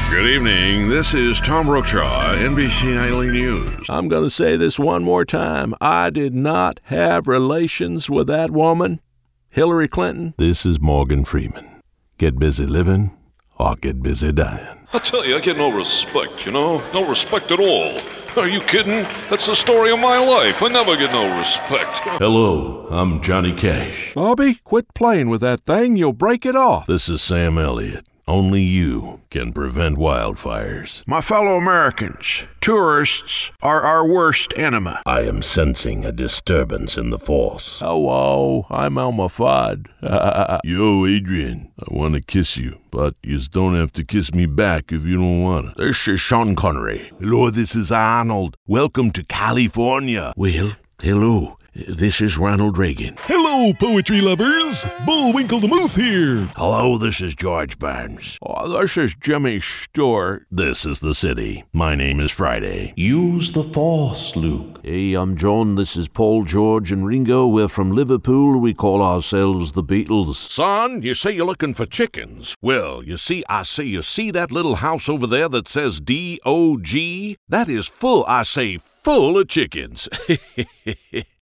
Good evening. This is Tom Brookshaw, NBC Nightly News. I'm going to say this one more time. I did not have relations with that woman, Hillary Clinton. This is Morgan Freeman. Get busy living or get busy dying. I tell you, I get no respect, No respect at all. Are you kidding? That's the story of my life. I never get no respect. Hello, I'm Johnny Cash. Bobby, quit playing with that thing. You'll break it off. This is Sam Elliott. Only you can prevent wildfires. My fellow Americans, tourists are our worst enemy. I am sensing a disturbance in the force. Hello, I'm Elmer Fudd. Yo, Adrian, I want to kiss you, but you just don't have to kiss me back if you don't want to. This is Sean Connery. Hello, this is Arnold. Welcome to California. Well, hello. This is Ronald Reagan. Hello, poetry lovers. Bullwinkle the Moose here. Hello, this is George Barnes. Oh, this is Jimmy Stewart. This is the city. My name is Friday. Use the force, Luke. Hey, I'm John. This is Paul, George, and Ringo. We're from Liverpool. We call ourselves the Beatles. Son, you say you're looking for chickens. Well, you see that little house over there that says D-O-G? That is full of chickens.